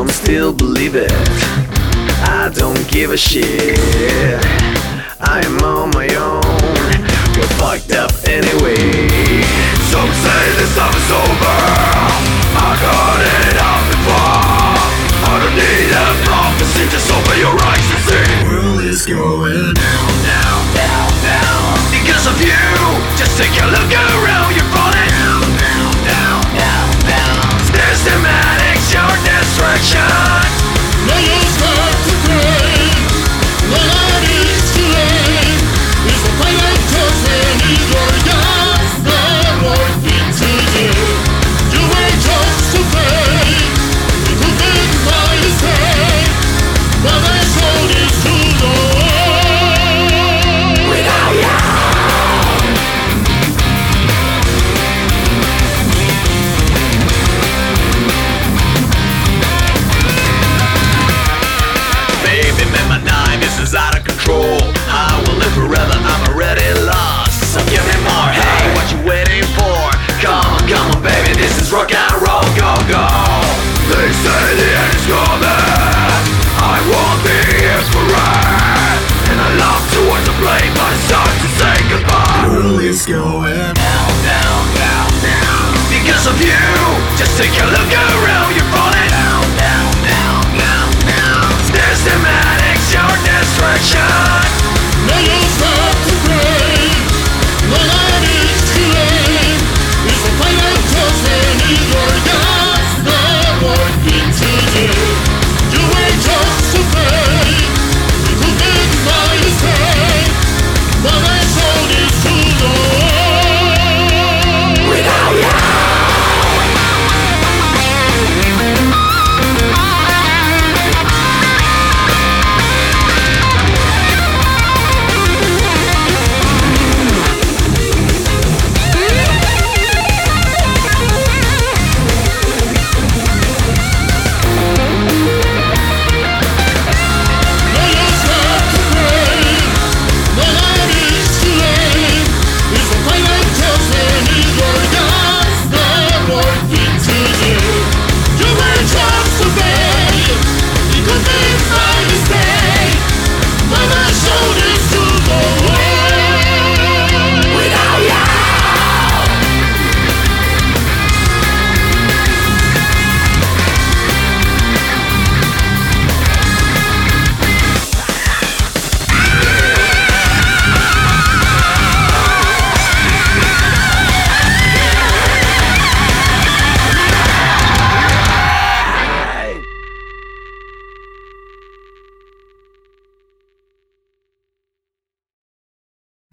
some still believe it. I don't give a shit. I am on my own. We're fucked up anyway. Some say this time is over. I got it out before. I don't need a prophecy, just open your eyes and see. The world is going down, down, down, down. Because of you, just take a look around. You're falling down, down, down, down, down. Systematics, your destruction. No one's got to pray. No one is to blame. It's the fight of judgment. Either God's the right thing to do. You ain't just to pay. People think by his hand, but I told it to the world. Without you. Baby, man, my knife, this is out of control. I will live forever, I'm already lost. So give me more, hey, what you waiting for? Come on, baby, this is rock and roll, go, go. They say the end is coming. I won't be here forever. And I love to watch the blame, but it's time to say goodbye. The world is going down, down, down, down. Because of you, just take a look